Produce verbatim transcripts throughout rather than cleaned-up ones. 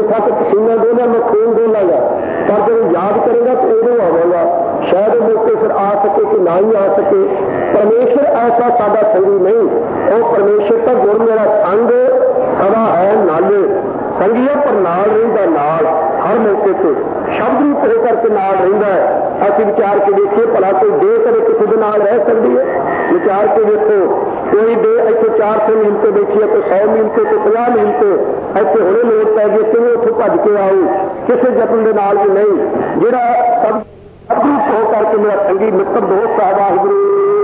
था तो पसीना डोला, मैं खून डोलागा, पर जब याद करेगा तो उदों आवागा। शायद मौके सिर आ सके कि ना ही आ सके। परमेश्वर ऐसा सादा संगी नहीं, वो परमेश्वर का गुण मेरा संग सदा है नाले संगी है, पर नाल रहिंदा नाल हर मौके से शब्द रूप होकर के नाल रहिंदा है। असं विचार के देखिए भला कोई दे कदे किसी के नाल रह सकती है? विचार के देखो, कोई दे इतने चार सौ मील से बैठी है, कोई सौ मील से, कोई पचास मील से, इतने हुणे लोट पै गई कि उतों भज के आऊ किसी जतन के नाल भी नहीं। जिहड़ा सब रूप हो करके मेरा संगी मित्र दोस्त है वाहिगुरू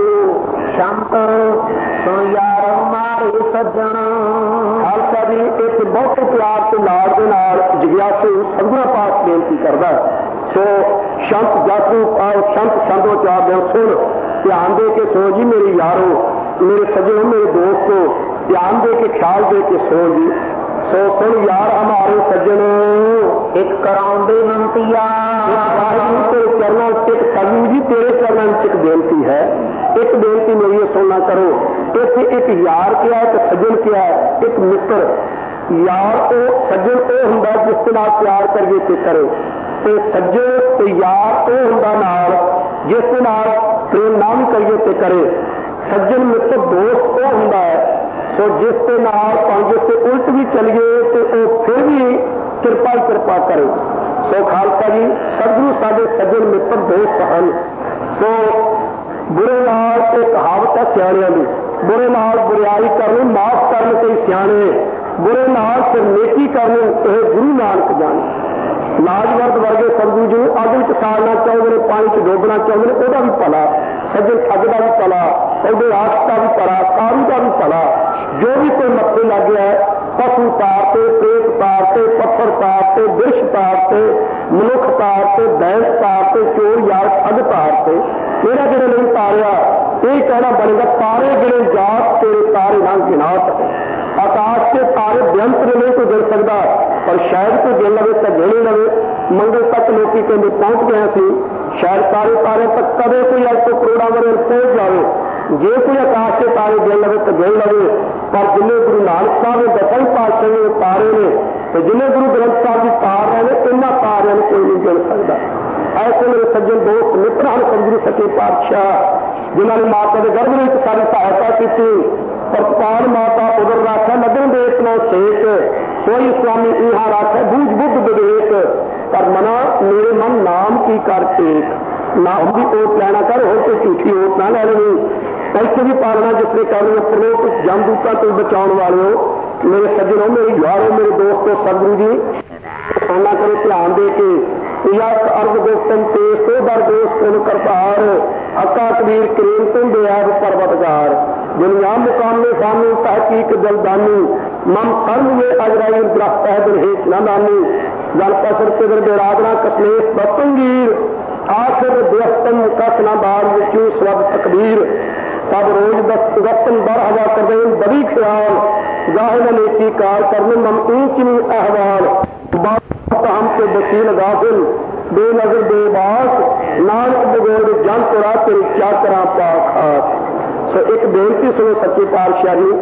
संत तो यार मारे सज्जन। खालसा जी एक बहुत प्यार से लाड़ के नाल जिज्ञासु सदगुरु पास बेनती करता है। सो संत जातरू आओ, संत संतो चार दो सुन, ध्यान दे के सो जी मेरे यारो, मेरे सज्जनों, मेरे दोस्तों, ध्यान दे के ख्याल दे के सो जी। सो सुन यार हमारे सज्जनों, एक कराउंदे नंतिया तेरे चरणों एक सजू जी तेरे चरणों एक बेनती है। एक बेनती मेरी सुनना करो। इसे एक यार क्या है, एक सज्जन क्या है, एक मित्र। यार ओ सज्जन ओ हुंदा जिस नाल प्यार करिए ते करे, ते सज्जन ते यार ओ हुंदा नाल जिस नाल प्रेम ना भी करिए ते करे। सज्जन मित्र दोस्त ओ हुंदा है सो जिस के नाल जिस से उल्ट भी चलिए तो वो फिर भी कृपा ही कृपा करे। सो खालसा जी सदगुरु साडे सज्जन मित्र दोस्त हैं। सो बुरे नाल एक कहावत है सियाणियां की, बुरे नाल बुराई करनी माफ करने कई सियाणे, बुरे नाल फिर नेकी करनी यह गुरु नानक जाने। लाजवर्द वर्गे सतगुरु जी अग में साड़ना चाहते हैं, पानी च डोबना चाहते हैं, वह भी भला। सज्जन ठग का भी भला, उसके आस का भी भला, कारू का भी भला। जो भी कोई मत्थे लग गया है, पशु तारते, प्रेत तारते, पत्थर तारते, बिरछ तारते, मनुख तारते, भैंस तारते, चोर यार ठग तारते, मेरा जो नहीं तारिया ये कहना बनेगा तारे गिरे जात तेरे तारे ना गिनात। आकाश के तारे बेअंत नहीं कोई गिर सकता, पर शायद कोई गिर लवे तो गिर ही लवे। मंगल तक लोग कहते पहुंच गए थे, शायद सारे तारे तक कदे कोई अज तो करोड़ा वरे पहुंच जाए। जे कोई आकाश के तारे गिर लवे तो गिर लवे, पर जिन्हें गुरु नानक साहब ने दसम पातशाह ने तारे ने, तो जिन्हें गुरु ग्रंथ साहब की तार रहे हैं, इन्होंने तारियां कोई नहीं गिर सकता। ऐसे मेरे सज्जन दोस्त मित्र हैं सतगुरु सच्चे पातशाह, जिन्होंने माता के गर्भ में सारी सहायता की। प्रतपाल माता उधर राखा लगन देश नो सेक, कोई स्वामी इहा राखा बूझ बुद्ध विवेक, पर मना मेरे मन नाम की कर टेक। ना उनकी ओट लेना कर, हो कोई झूठी ओट ना ले लेनी। ऐसे भी पालना जिसने कर प्रलोक जमदूता तो बचाने वाले हो। मेरे सज्जनों, मेरे यारों, मेरे दोस्तों, सतगुरु जी सोना करो ध्यान दे के। यक अर्ध गोस्तन ते सो दर दोस्त उन करतार, अका कबीर करीम तुम बेअब पर्वतगार। दुनिया मुकामे सानू तहकीक जलदानी, मम कर्म ये अजराई दरख्त है दिलहेत न दानी। जल पसर किधर बेरादना कपलेश बतंगीर, आखिर दस्तन कस न बार क्यों स्वब तकबीर। सब रोज दस्तन बर हवा कर दे बड़ी ख्याल, जाहे न नेकी कार करने मम ऊंच नी अहवाल। हमसे वकील गाफिल बेनजर बेबास, नानक बगोड़ जन तुरा तेरी क्या करा पाक खास। सो एक बेनती सुनो सच्चे पातशाह जी,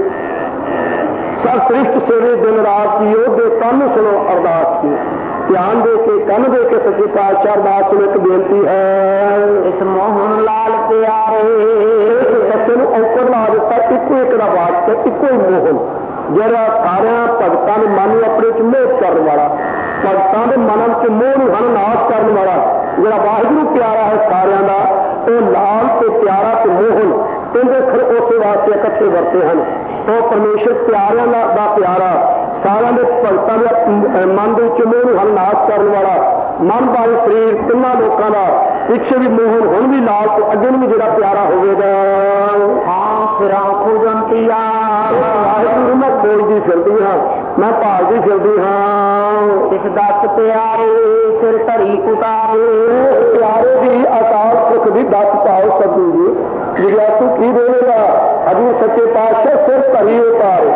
सब श्रेष्ठ सेवे दिन रात की दे तन सुनो अरदास की। ध्यान दे के कन दे के सच्चे पातशाह अरदास सुनो। एक बेनती है इस मोहन लाल प्यारे बच्चे ने औकर ला दिता, इको एक का वास्ता इको ही मोहन, जरा सारे भगतां ने मन अपने च मोह करने वाला, भगतां के मन च मोह हन नाश करने वाला, जरा वाहिगुरू प्यारा है सारिया का, वो लाल से प्यारा तो मोहन इनके फिर उस वास्ते इकट्ठे वरते हैं। तो परमेश्वर प्यारिया का प्यारा, सारा के भगतां के मन के मोह हन नाश करने वाला, मन बारे शरीर तिना लोगों का पिछे भी मोहन हुण भी लाल तो अगे भी जरा प्यारा होगा। हाँ फिर खुजंतिया वाहिगुरू मैं खोजती फिरती हाँ, मैं भालती फिरती हाँ। इस दस प्यारे सिर धरी उतारे, प्यारे की अकाल सुख की दस पाओ सतगुरु जी। जिज्ञासु की देगा हजूर सच्चे पातशाह सिर धरी उतारे,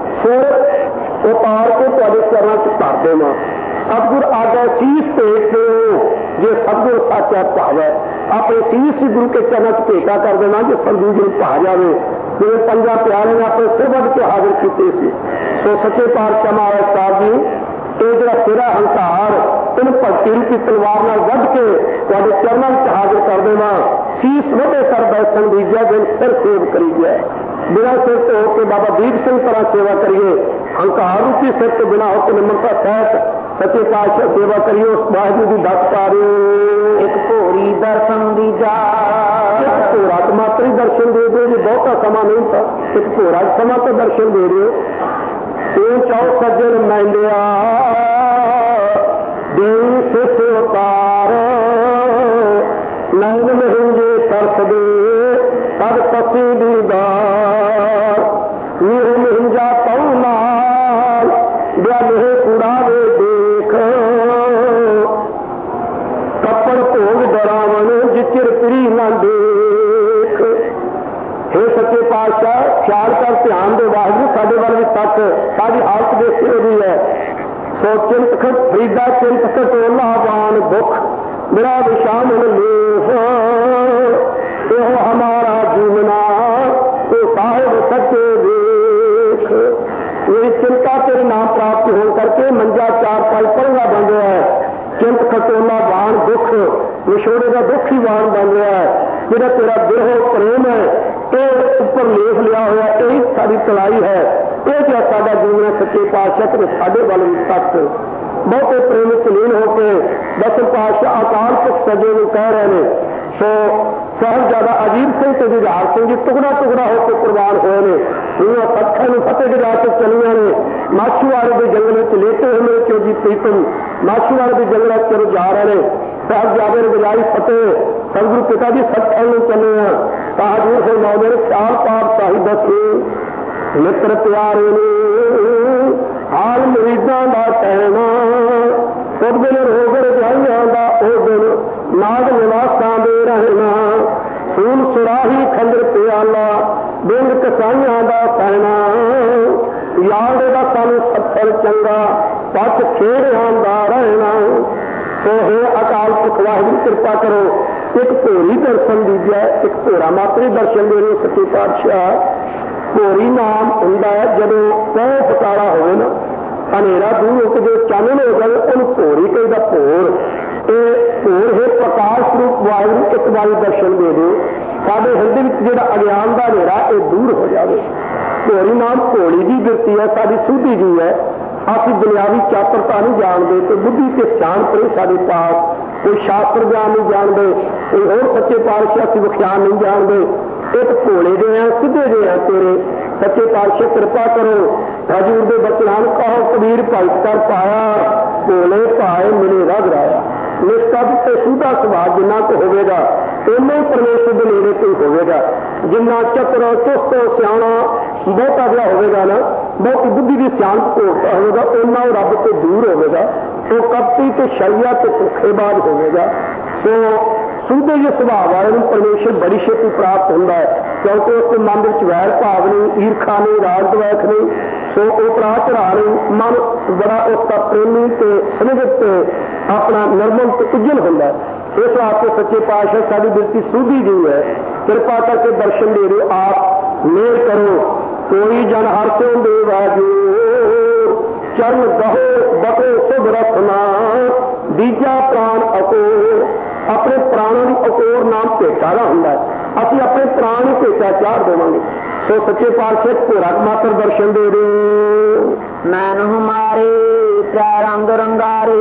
सिर उतार के तुहाडे चरणों च धर देवां। सतगुर आगे शीश भेज दो, जे सतगुर साचा भावे अपने शीश ही गुरु के चरणों च भेटा कर देना, जो सतगुरु जी भा जाए। जिन्हें पंजा प्यारे ने अपने सिर बढ़ के हाजिर किए। सो सच्चे पातशाह महाराज साहब जी ये जो सिर की तलवार नाल वध के तुहाडे चरणों में हाजिर कर देवां। शीस वधे कर बैठन दीजिया दिन सिर सेव करी गया, बिना सिर तो होकर बाबा दीप सिंह तरह सेवा करिए। हंकार रूपी सिर तो बिना होकर निमरता सहित सच्चे पातशाह सेवा करिए। उस वाहिगुरू की दस पारियो एक भोरी दर्शन दीजा, एक भोरा तो मात्र ही दर्शन दे दो जी, बहुता समा नहीं था, एक भोरा समा तो दर्शन दे रहे हो। तीन चाओ सज्जन मैंडिया देवी सिस उतार, नैन महिंजे तरस दे तद पसी दीदार, नीह महिंजा पऊ नाल ब्या मेहे कुड़ावे देख, कपड़ भोग डरावन जिचिर पिरी न देख। हे सच्चे पातशाह ख्याल कर ध्यान दे वाहिगुरू साडे वाल भी तक, साडी हालत देख के रही है। सो चिंत खट फरीदा चिंत कटोला बान दुख मेरा विशाम लेफ, एहो हमारा जीवना तो साहिब सच्चे देख। मेरी चिंता तेरे नाम प्राप्त हो करके मंजा चार पाई पढ़ना बन रहा है। चिंत खटोला बाण दुख विछोड़े का दुख ही बाण बन रहा है। जिहड़ा तेरा बिरह प्रेम है ये उपर लेख लिया हुआ, यही सारी तलाई है। ये जो साडा जीवन सच्चे पातशाह ते साडे वल भी तक बहुते प्रेम लीन होकर दसम पातशाह अकाल पुरख सजे नूं कह रहे हैं। सो साहिबजादा अजीत सिंह ते जुझार सिंह जी टुकड़ा टुकड़ा होकर कुर्बान होए ने। दुनिया पत्थर में फतेह गिरा के चलिया ने। माछूवाड़े के जंगल में लेटे हुए मेरे चौजी प्रीतम माछूवाड़े के जंगल चलो जा रहे हैं। साहिबजादे ने बजाई फतेह सतगुरु पिता जी सत्संग में चले हैं। ताजूर से नौ मेरे ख्याल पाप साहिब दसे मित्र प्यारे ने हाल मरीजा का कहना, उस दिन रोग रजाइया का उस दिन नाग निवासा दे रहना, सूल सुराही खंजर प्याला बिंद कसाइया का कहना, याद का सानू सत्सर चंगा पथ खेड़िया का रहना। तो हे अकाल पुरख वाहिगुरू कृपा करो, एक भोरी दर्शन दीजिए, एक भोरा मात्र दर्शन दे रहे सच्चे पातशाह। भोरी नाम होंदा है जदों कोह फकारा होवे ना, हनेरा दूर होकर जो चानन हो जाए उन्हें भोरी कहीदा। भोर भोर है प्रकाश रूप वाहिगुरू, एक बारी दर्शन दे दो, साडे हिरदे विच जिहड़ा अज्ञान का हनेरा ये दूर हो जाए। भोरी नाम भोली जी बिरती है, साडी सुधी जी है। असं दुनियावी चातरता नहीं जानते, तो बुद्धि के सियाण पर साढ़े पास कोई शास्त्र ज्ञान नहीं जानते, कोई होर सच्चे पातशाह असं विख्यान नहीं जानते। एक भोले जे हैं सीधे जे हैं तेरे सच्चे पातशाह कृपा करो। हजूर के बचनां कहो कबीर भगत कर पाया, भोले भाए मिले रग राया। निष्कप से सूधा सुभाव जिन्ना को होगा उन्ना ही परमेश्वर के नेड़े कोई होगा। जिन्ना चतुर चुस्त सियाणा बहुता जिहा होगा ना, बहुत बुद्धि की सियाणत होता होगा, उन्ना रब तो दूर होगा। तो कपटी तो शैया तो धोखेबाज होगा। तो सूधे जो सुभाव वाले परमेश्वर बड़ी छेती प्राप्त होता है, क्योंकि उसके मन में वैर भाव नहीं, ईरखा नहीं, राग द्वैख नहीं। सो उपरा चढ़ा नहीं, मन बड़ा उसका प्रेमी ते समझत अपना निर्मल तो उज्जल होता है। इस वास्ते सच्चे पातशाह सारी बिरती सूधी जी है, कृपा करके दर्शन दे रहे आप मेल करो। कोई जन हर से देवाजो चरण गहो बको शुभ रखना, बीजा प्राण अकोर। अपने प्राणों की अकोर नाम भेटा का होंगे, असं अपने प्राण ही भेटा चार देवांगे। तो सच्चे पातशाह भोरा मात्र दर्शन दे दे। नैन हमारे रंग रंगारे,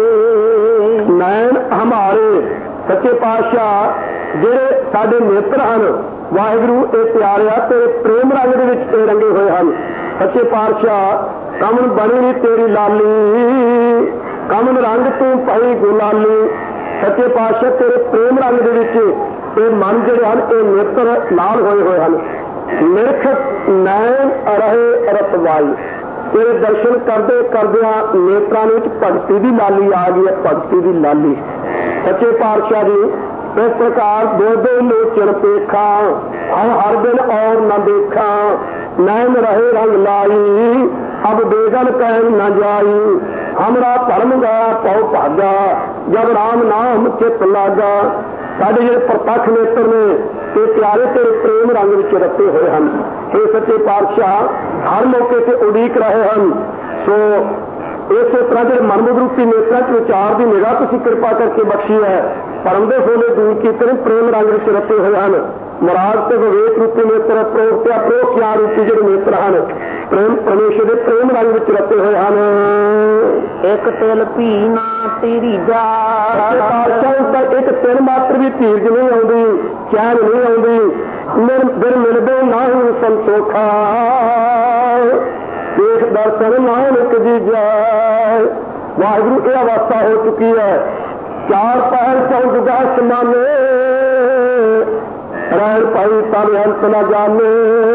नैन हमारे सच्चे पातशाह जेड़े साडे नेत्र हैं वाहिगुरू ये प्यारिया तेरे प्रेम रंग दे विच रंगे हुए हैं। सच्चे पातशाह कमन बनी नी तेरी लाली, कमन रंग तू पाई गुलाली। सच्चे पातशाह तेरे प्रेम रंग दे विच ये मन जिहड़े हैं ये नेत्र लाल होए हुए हैं। निरख नैन रहे रतवाई, तेरे दर्शन करते करदिया नेत्रां विच भगती की लाली आ गई है, भगती की लाली। सच्चे पातशाह जी इस प्रकार दो दो लोचन पेखा, हम हर दिन और न देखा। नैन रहे रंग लाई, अब बेगन कह न जाई। हमरा धर्म गया पौ भागा, जब राम नाम चित लागा। साढ़े जो प्रतख नेत्र ने ये प्यारे तेरे प्रेम रंग विच रखे हुए हैं। हे सच्चे पातशाह हर मौके से उड़ीक रहे हैं। सो इस तरह जो मनमुख रूपी नेत्रा च विचार की निगाह तुसीं कृपा करके बख्शी है, परम दे सोले दूर कीते प्रेम रंग विच रचे हुए हैं। मुराद ते विवेक रूपी नेत्र, प्रोख ते अप्रोख ज्ञान रूपी जो नेत्र हैं, प्रेम परमेश्वर के प्रेम रंग विच रचे हुए हैं। एक तिल भी ना तेरी जा, एक तिल मात्र भी धीरज नहीं आती, चैन नहीं आती, दिल मिलते ना ही संतोखा, देख दर्शन नानक जी जाए। वाहिगुरू यह अवस्था हो चुकी है। चार पहर चौदह समाने, रैन पाई तब अंत न जाने।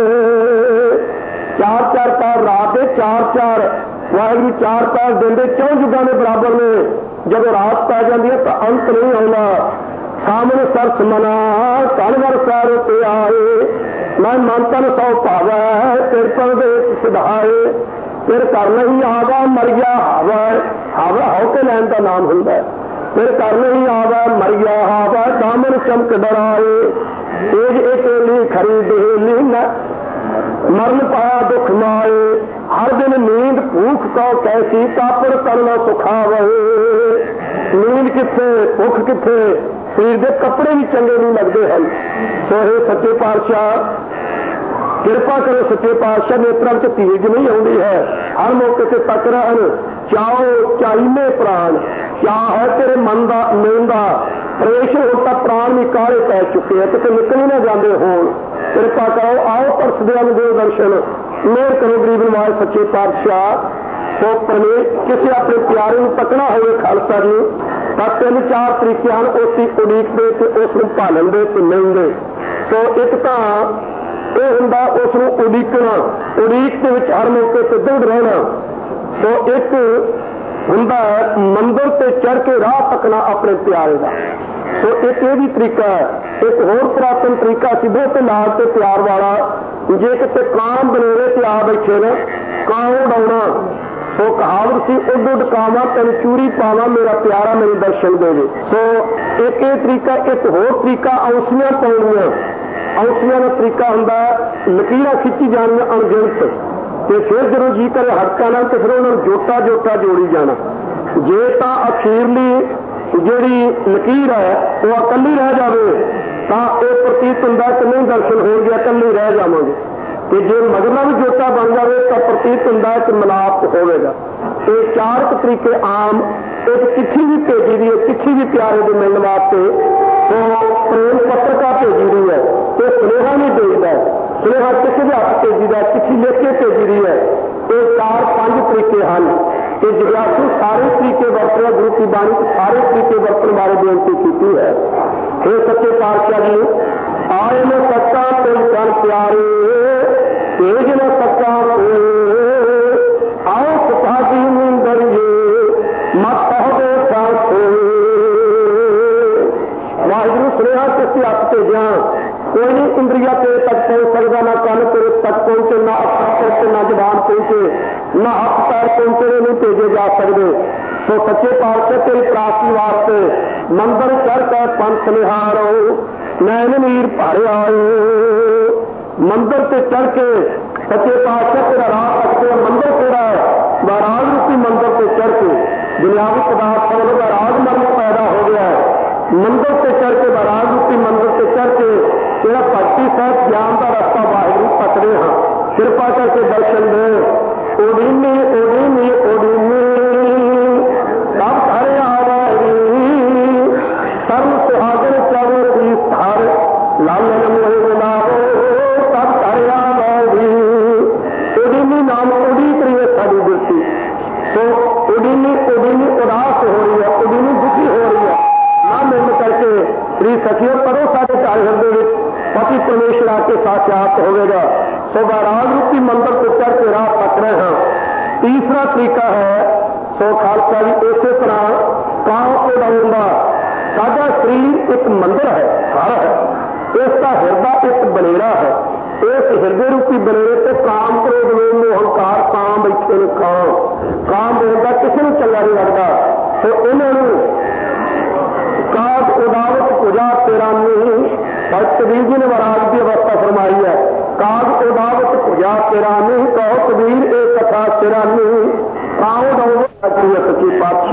चार चार पैर रात है, चार चार वाहिगुरू चार पैर देंदे क्यों जुगां दे बराबर ने। जब रात पै जाती है तो अंत नहीं आना। सामने सरस मना धन वर सैर पे आए, मैं मन तन सौ भावै तेर परदेस सिधाए। फिर कर नहीं आवा मरिया हावा, हावा हौके लैन का नाम हुंदा है। फिर कर नहीं आवा मरिया हावा, दामन चमक डराए। तेज अकेली खरीद हेली न मरण पाया दुख माए। हर दिन नींद भूख तो कैसी कापड़ करना सुखावे। नींद किथे भुख किथे, शरीर के कपड़े भी चंगे नहीं लगते हैं। सो हे सच्चे पातशाह कृपा करो, सच्चे पातशाह नेत्रों च धीरज नहीं आती है। हर मौके से तक रहन चाओ चाइने प्राण, क्या है तेरे मन का मेन का प्रवेश हो तक प्राण भी काले पै चुके हैं, कितने निकल ही ना जाते हो। कृपा करो, आओ परसदिया दो दर्शन, मेहर करो गरीब नवाज सच्चे पातशाह। तो परमेश किसी अपने प्यारे को तकना हो खालसा जी, तो तीन चार तरीके हैं उसकी उड़ीक दे, उसको भालन दे ते नहीं दे। तो एक तो यह होंदा उसको उड़ीकना, उड़ीक के विच हर मौके से दृढ़ रहना। तो एक होंदा मंदिर से चढ़ के राह तकना अपने प्यारे का। तो एक यह भी तरीका है। एक होर पुरातन तरीका सी बहुत लाल से प्यार वाला, जे कितने काम बनेरे से आ बैठे ने कां उड़ाउणा। तो कहावत सी उड उड कावा तेन चूरी पावा, मेरा प्यारा मेरे दर्शन देवे। तो एक ये तरीका, एक होर तरीका औंसियां पाउणियां। औंसियां का तरीका होंदा लकीरां खिंची जानियां अणगिणत, ते फिर जो जी करे हड़का ना तो फिर उन्होंने जोटा जोटा जोड़ी जाना। जे तो अखीरली जिहड़ी लकीर है वो अकली रह जाए तो यह प्रतीत होंदा कि नहीं दर्शन हो गया, अकली रह जावांगे। तो जे मगरला भी जोटा बन जाए तो प्रतीत होंदा कि मिलाप होगा। ये चार तरीके आम, एक चिट्ठी भी भेजी दी है, चिट्ठी भी प्यारे के मिलने वास्ते तो प्रेम पत्रिका भेजी दी है, तो सुनेहा नहीं भेजता है, सुनेहा किसी भी हथ भेजी है, चिट्ठी लिख के भेजी दी है। ये चार पांच तरीके हैं। ये जिज्ञासु सारे तरीके वरतने, गुरु की बाणी सारे तरीके वरतन बारे बेनती की है। हे सच्चे पातशाह जी, आए न सच्चा तो जन प्यारे, तेज न सच्चा कोई, आओ सुखादी नींदर ये मत हो सोए। वाहिगुरू सुनेहा किसी हथ भेजा, कोई नहीं इंद्रिया तेरे तक पहुंच सकता, ना कान तेरे तक पहुंचे, ना अखा पहुंचे, ना जबान पहुंचे, ना हथ पैर पहुंचे, नहीं भेजे जा सकते। तो सच्चे पातशाह तेरी प्राप्ति वास्ते मंदिर चढ़ कर पंथ निहारो, नैन नीर भर आए। मंदिर से चढ़ के सच्चे पातशाह तेरा राह रखते, मंदिर तेरा राज रूपी मंदिर से चढ़ के दुनियावी पदार्थ का राज मर्म पैदा हो गया है। मंदिर से चढ़ के राज रूपी मंदिर से चढ़ के तेरा भक्ति साथ ज्ञान का रास्ता वाहिगुरू पकड़े हाँ, कृपा करके दर्शन दे। ओडीनी ओडीनी ओडीनी सब घर आवारी, सर्व सुहागन चलो तीस हर, लालन मोह लाओ सब घर आवारी। ओडीनी नाम उड़ीक रही है सारी दृष्टि। तो ओडीनी ओडीनी उदास हो रही है, ओडीनी दुखी हो रही है। ना मिल करके प्रिय सखियों करो साढ़े चार हृदय पति परमेश्वर आके साक्षात होगा। सो राज रूपी मंदिर को चढ़ के राह पकड़े हैं। तीसरा तरीका है सो खालसा जी इसी तरह काम उड़ाऊंगा। साडा शरीर एक मंदिर है, घर है, इसका हृदय एक बनेरा है। इस हृदय रूपी बनेरे से काम क्रोध लोभ मोह अहंकार काम बैठे ने काम काम बोलता किसी को चंगा नहीं लगता। तो इन्होंने काग उदावत पूजा तेरा नहीं, और कबीर जी ने महाराज की अवस्था फरमाई है। काग उदावत पूजा तेरा नहीं, कहो कबीर एक कथा तेरा नहीं, काव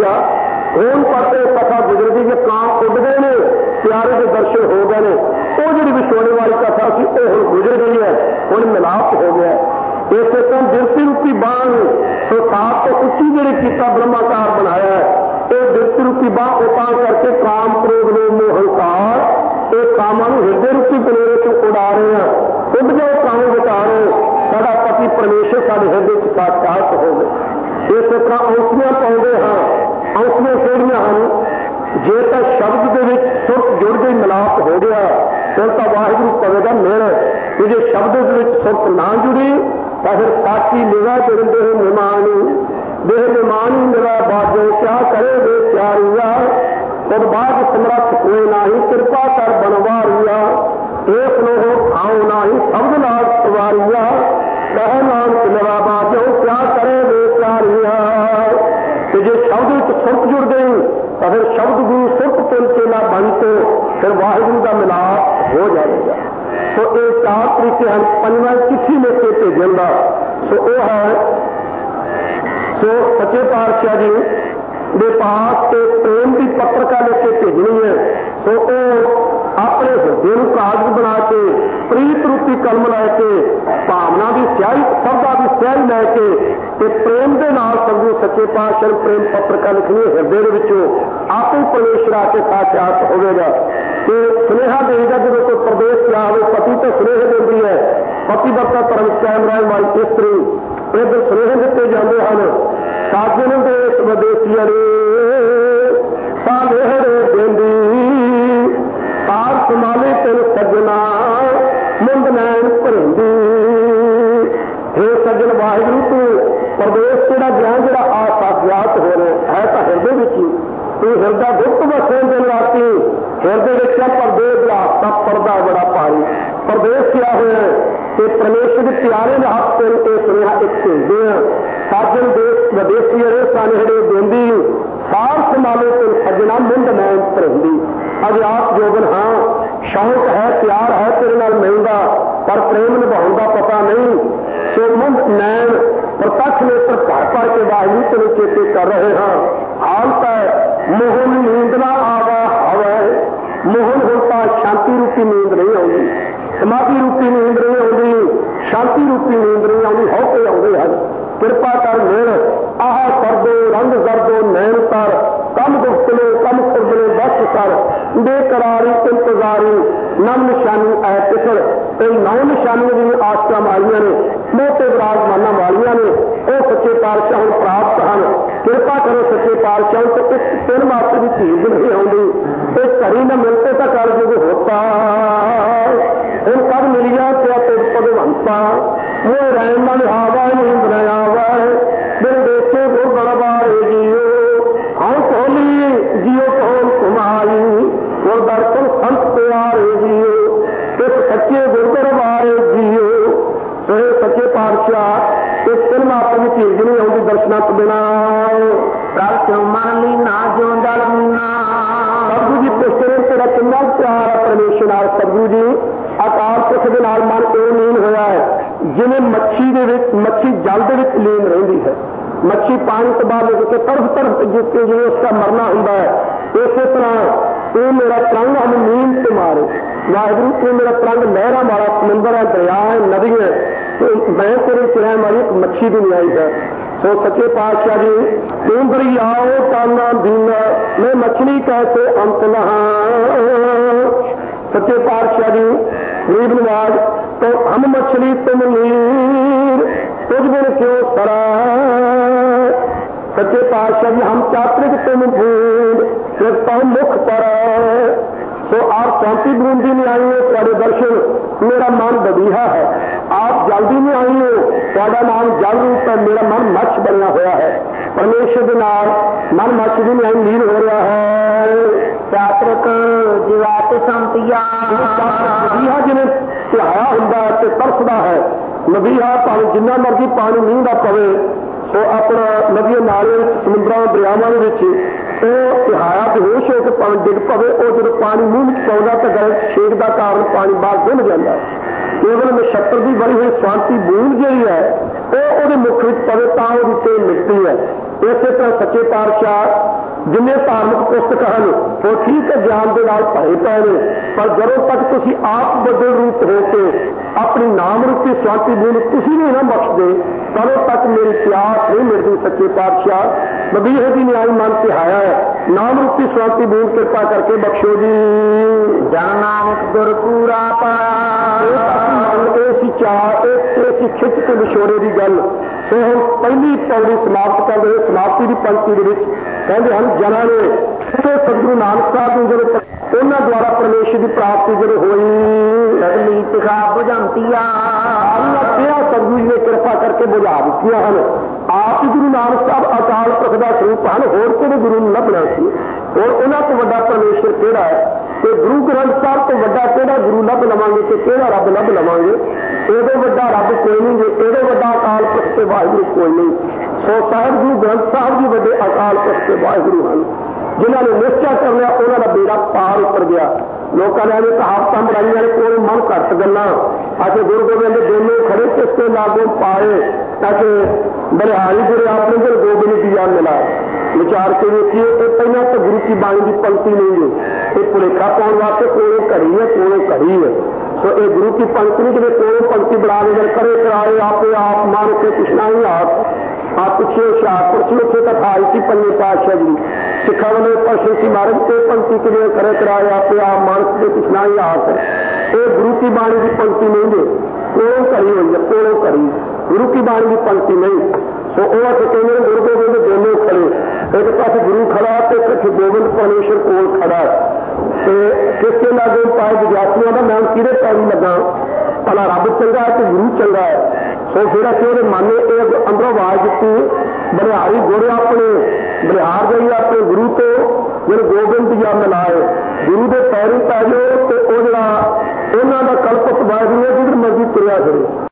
गया। ਹੁਣ ਪਰਤੇ कथा गुजर गई कि ਕਾਂ ਉੱਡ गए ने, प्यारे के दर्शन हो गए ने। वो जी विछोड़े वाली कथा सी वो हुण गुजर गई है, हुण मिलाप हो गया। इस तरह बिरती रूपी बाण संसार तो उच्ची जिहड़े कीता ब्रह्माकार बनाया है, ये बिरती रूपी बाण उतार करके काम क्रोध लोभ मोह हंकार ये कामां नूं हिरदे रूपी बनेरे चों उड़ा रहे हैं। उड़ जाओ काम विचारो, साडा पति परमेश्वर साडे हिरदे च साक्षात होवे। इस तरह औंसियां पाउंदे हां। औंसियां किहड़ियां हन? जे तो शब्द के सुरत जुड़ गई मिलाप हो गया फिर तो वाहिगुरू पवेगा मेल। जे शब्द के सुरत ना जुड़ी तो फिर साची निगाह जुड़ देह निमानी देह निमानी निगाह बाजो क्या करे वे प्यारिया और बाद समरथ कोई नाही कृपा कर बनवारिया एक नो खाओ नाही शब्द नाल सवारिया कह नाम निगाह बाजो क्या करे वे प्यारिया। जे शब्द सुरत जुड़ गई तो फिर शब्द गुरु सुरत पुल चेला बन के फिर वाहिगुरू का मिलाप हो जाएगा। तो ये चार तरीके हैं पंजवा किसी में से भेजन का। सो वो है सो सच्चे पातशाह जी के पास के प्रेम की पत्रिका लेके भेजनी है। सो वो अपने हृदय को कागज बना के प्रीत रूपी कलम लैके भावना की स्याही शब्दा की स्याही लैके ते प्रेम के नाल सगू सच्चे पातशाह प्रेम पत्रिका लिखनी है हृदय के विचों आपे परमेश्वर आके साक्षात होगा। तो सुनेहा देगा जब कोई प्रदेश क्या हो पति तो सुनेह देती है पति वर्ता धर्म कायम रहने वाली स्त्री इधर सुनेह दिते जाते हैं साजन देश विदेशिया सालेह देंदी सार संभाले तेन सजना मुंड नैन भरेंदी। हे सज्जन वाहिगुरू तू प्रदेश तेरा ज्ञान जरा आसाख्यात हो रहा है तो हृदय में ही तू हृदय गुप्त बसे दिन राती हृदय देखा परदेश का पर्दा बड़ा भारी प्रदेश क्या हुआ कि परमेश्वर के प्यारे ने हाथ तेन ये सुनेहा एक भेजते हैं साजन देश विदेशी अरे सानेहड़े देंदी सार संभाले तेन सजना मुंड नैन भरेंदी। अज आप जोगन हाँ शौक है प्यार है तेरे नाल मिलदा पर प्रेम निभाने का पता नहीं। सो मुंड नैन प्रत्यक्ष नेत्र भर भर के वाहिगुरू तेन चेते कर रहे हैं। हाल तक मोहन नींद ना आवा हवे मोहन होता शांति रूपी नींद नहीं आती समाधि रूपी नींद नहीं आती शांति रूपी नींद नहीं आती हो के आते हैं। कृपा कर मेर आह कर दो रंग कर दो नैन कर कम गुफ्तले कम खुरदले बस कर बेकरारी इंतजारी नम निशानी ऐ पिछड़ ये नौ निशानियां जी आशका मारिया ने मोटे विराजमाना वालिया ने वो सच्चे पातशाह हम प्राप्त हैं। कृपा करो सच्चे पातशाह तो इस तीन मात्र की चीज नहीं आती इस घड़ी न मिलते तो कर जो होता हम कब मिलिया क्या तो भगवंता वो रहना लिहावा नहीं बनाया हुआ है मेरे देखे को बड़बारे जियो हाँ कोहली जियो कौन कुमारी वो दर्शन संत प्यारे जियो इस सच्चे गुरदरबारे जियो। तो सच्चे पातशाह इस फिल्म अपनी चीज नहीं आती दर्शना तो बिना मन लीना जो डरना सतगुरु जी पुछते तेरा कितना प्यार है परमेश्वर नाल। सतगुरु जी अकाल पुरख के नाल मन क्यों लीन होया है जिवें मच्छी दे विच मच्छी जल दे विच लीन रहिंदी है मच्छी पानी तो बाहर निकल तरफ तरफ जिसके जिवें उसका मरना होता है इस तरह ये मेरा तरंग हम नींद से मारे वाहिगुरू तू मेरा तरंग लहरा मारा समुंदर है दरिया है नदी है तो मैं तेरे चिराए मारी एक मच्छी भी नहीं आई है। सो सच्चे पातशाह जी तू दरियाओ ताना दीना मैं मछली कैसे अंत नहा। सच्चे पातशाह जी गरीब नवाज तो हम मछली तुम नीर तुझ बिन क्यों सरा। सच्चे पातशाह जी हम चात्रिक तुम भूल कृपा मुख पर तो आप चौंती बूंदी नहीं आई हो थोड़े दर्शन मेरा मन बदीहा है आप जल्दी नहीं आई हो थोड़ा नाम जल रूप है मेरा मन मच्छ बनिया हुआ है परमेश्वर के नाल मन मच्छ भी नहीं आई लीन हो रहा है। चात्रिक जीवात संतिया बदीहा जिन्हें तिहाया होंगे तो तरसदा है नदीहा भावें जिन्ना मर्जी पानी मींह का पवे तो अपना नदियों नाले समुद्रों दरियावां तो तिहाया बेहोश होकर पानी डिग पवे और जो पानी मूंह में पाँदा तो गल छेक का कारण पानी बाहर गुम जाता है। केवल नक्षत्र की बड़ी हुई शांति बूंद जी है वो मुख में पवे तो वो तेल मिटती है ਇਸੇ ਤਰ੍ਹਾਂ ਸੱਚੇ ਪਾਤਸ਼ਾਹ ਜਿੰਨੇ ਧਾਰਮਿਕ ਪੁਸਤਕ ਹਨ ਉਹ ਠੀਕ ਹੈ ਗਿਆਨ ਦੇ ਨਾਲ ਭਰੇ ਪਏ ਨੇ, ਪਰ ਜਦੋਂ ਤੱਕ ਤੁਸੀਂ ਆਪ ਬੱਦਲ ਰੂਪ ਹੋ ਕੇ ਆਪਣੀ ਨਾਮ ਰੂਪੀ ਸ਼ਾਂਤੀ ਬੂੰਦ ਤੁਸੀਂ ਨਹੀਂ ਨਾ ਬਖਸ਼ਦੇ, ਤਦੋਂ ਤੱਕ ਮੇਰੀ ਪਿਆਸ ਨਹੀਂ ਮਿਲਦੀ। ਸੱਚੇ ਪਾਤਸ਼ਾਹ ਬਬੀਹੇ ਦੀ ਨਿਆਈ ਮਨ ਤੇ ਆਇਆ ਹੈ, ਨਾਮ ਰੂਪੀ ਸ਼ਾਂਤੀ ਬੂੰਦ ਕਿਰਪਾ ਕਰਕੇ ਬਖਸ਼ੋ ਜੀ। ਜਨ ਨਾਨਕ ਗੁਰ ਪੂਰਾ ਪਾਇਆ ਇਹ ਚਾਹ ਇਹ ਖਿੱਚ ਕੇ ਵਿਛੋੜੇ ਦੀ ਗੱਲ। ਸੋ ਹੁਣ ਪਹਿਲੀ ਪੌੜੀ ਸਮਾਪਤ ਕਰਦੇ ਹੋਏ ਸਮਾਪਤੀ ਦੀ ਪੰਕਤੀ ਦੇ ਵਿੱਚ ਕਹਿੰਦੇ ਹਨ ਜਨਾਂ ਨੇ ਸਤਿਗੁਰੂ ਨਾਨਕ ਸਾਹਿਬ ਨੂੰ ਜਦੋਂ ਉਹਨਾਂ ਦੁਆਰਾ ਪਰਮੇਸ਼ਰ ਦੀ ਪ੍ਰਾਪਤੀ ਜਦੋਂ ਹੋਈ ਸਗਲੀ ਤਿਖਾ ਬੁਝੰਤੀਆਂ ਕਿਹਾ ਸਤਿਗੁਰੂ ਜੀ ਨੇ ਕਿਰਪਾ ਕਰਕੇ ਬੁਝਾ ਦਿੱਤੀਆਂ ਹਨ। ਆਪ ਹੀ ਗੁਰੂ ਨਾਨਕ ਸਾਹਿਬ ਅਕਾਲ ਪੁਰਖ ਦਾ ਸਰੂਪ ਹਨ, ਹੋਰ ਕਿਹੜੇ ਗੁਰੂ ਨੂੰ ਲੱਭਣਾ ਸੀ। ਹੋਰ ਉਹਨਾਂ ਤੋਂ ਵੱਡਾ ਪਰਮੇਸ਼ਰ ਕਿਹੜਾ ਹੈ ਤੇ ਗੁਰੂ ਗ੍ਰੰਥ ਸਾਹਿਬ ਤੋਂ ਵੱਡਾ ਕਿਹੜਾ ਗੁਰੂ ਲੱਭ ਲਵਾਂਗੇ ਤੇ ਕਿਹੜਾ ਰੱਬ ਲੱਭ ਲਵਾਂਗੇ। ਇਹਦੇ ਵੱਡਾ ਰੱਬ ਕੋਈ ਨਹੀਂ, ਇਹਦੇ ਵੱਡਾ ਅਕਾਲ ਪੁਰਖ ਤੇ ਵਾਹਿਗੁਰੂ ਕੋਈ ਨਹੀਂ। ਸੋ ਸਾਹਿਬ ਗੁਰੂ ਗ੍ਰੰਥ ਸਾਹਿਬ ਜੀ ਵੱਡੇ ਅਕਾਲ ਪੁਰਖ ਤੇ ਵਾਹਿਗੁਰੂ ਹਨ। ਜਿਨ੍ਹਾਂ ਨੇ ਨਿਸ਼ਚਾ ਕਰ ਲਿਆ ਉਹਨਾਂ ਦਾ ਬੇੜਾ ਪਾਰ ਉੱਤਰ ਗਿਆ। ਲੋਕਾਂ ਨੇ ਐਵੇਂ ਕਹਾਵਤਾਂ ਬਣਾਈਆਂ ਨੇ ਕੋਲ ਮਨ ਘੱਟ ਗੱਲਾਂ ਅਤੇ ਗੁਰੂ ਗੋਬਿੰਦ ਦੇ ਦੋਨੋਂ ਖੜੇ ਕਿਸ ਤੇ ਲਾਗੂ ਪਾਏ ਤਾਂ ਕਿ ਬਲਿਹਾਰੀ ਗੁਰੂ ਆਪਣੇ ਗੁਰੂ ਗੋਬਿੰਦ ਦੀ ਯਾਦ ਮਿਲਾ ਵਿਚਾਰ ਕੇ ਵੇਖੀਏ। ਇਹ ਪਹਿਲਾਂ ਤਾਂ ਗੁਰੂ ਕੀ ਬਾਣੀ ਦੀ ਪੰਕਤੀ ਨਹੀਂ ਹੈ, ਇਹ ਭੁਲੇਖਾ ਪਾਉਣ ਵਾਸਤੇ ਕੋਲੋਂ ਘੜੀ ਹੈ ਕੋਲੋਂ ਘੜੀ ਹੈ। ਸੋ ਇਹ ਗੁਰੂ ਕੀ ਪੰਕਤੀ ਨਹੀਂ ਜਿਵੇਂ ਕੋਲੋਂ ਪੰਕਤੀ ਬਣਾ ਦੇ ਕਰੇ ਕਰਾਏ ਆਪੇ ਆਪ ਮਾਰ ਕੇ ਕੁਛਣਾ ਹੀ ਆਪ ਆ ਪਿੱਛੇ ਹੁਸ਼ਿਆਰਪੁਰ ਚ ਉੱਥੇ ਤਾਂ ਆਈ ਸੀ ਪੰਜਵੇਂ ਪਾਤਸ਼ਾਹ ਜੀ ਸਿੱਖਾਂ ਵੱਲੋਂ ਪਰਸ਼ੇ ਸੀ ਮਾਰਨ ਤੇ ਪੰਕਤੀ ਕਿਵੇਂ ਕਰੇ ਕਰਾਏ ਆਪੇ ਆਪ ਮਾਨਸ ਦੇ ਕੁਛਣਾ ਹੀ ਆਪ। ਇਹ ਗੁਰੂ ਕੀ ਬਾਣੀ ਦੀ ਪੰਕਤੀ ਨਹੀਂ ਜੇ ਕੋਲੋਂ ਘੜੀ ਹੋਈ ਹੈ, ਕੋਲੋਂ ਘੜੀ ਗੁਰੂ ਕੀ ਬਾਣੀ ਦੀ ਪੰਕਤੀ ਨਹੀਂ। ਸੋ ਉਹ ਅਸੀਂ ਕਹਿੰਦੇ ਨੇ ਗੁਰੂ ਗੋਬਿੰਦ ਦੇ ਦੋਨੋਂ ਖੜੇ, ਇੱਕ ਪਾਸੇ ਗੁਰੂ ਖੜਾ ਤੇ ਇੱਕ ਗੋਬਿੰਦ ਪਰਮੇਸ਼ਰ ਕੋਲ ਖੜਾ ਤੇ ਕਿਸੇ ਲਾਗੇ ਪਾਏ ਵਿਦਿਆਰਥੀਆਂ ਦਾ ਮੈਂ ਕਿਹਦੇ ਪੈਰੀ ਲੱਗਾ ਭਲਾ ਰੱਬ ਚੰਗਾ ਹੈ ਤੇ ਗੁਰੂ ਚੰਗਾ ਹੈ। ਸੋ ਫਿਰ ਅਸੀਂ ਉਹਦੇ ਮਨ ਨੇ ਇਹ ਅੰਦਰੋਂ ਆਵਾਜ਼ ਦਿੱਤੀ ਬਲਿਹਾਰੀ ਗੁਰੂ ਆਪਣੇ ਬਲਿਹਾਰ ਗਈ ਆਪਣੇ ਗੁਰੂ ਤੋਂ ਜਿਹੜੇ ਗੋਬਿੰਦ ਜਾਂ ਮਿਲਾਏ ਗੁਰੂ ਦੇ ਪੈਰੀ ਪੈ ਜਾਓ ਤੇ ਉਹ ਜਿਹੜਾ ਉਹਨਾਂ ਦਾ ਕਲਪਤ ਵਾਹਿਗੁਰੂ ਜਿੱਧਰ ਮਰਜ਼ੀ ਤੁਰਿਆ ਫਿਰੇ।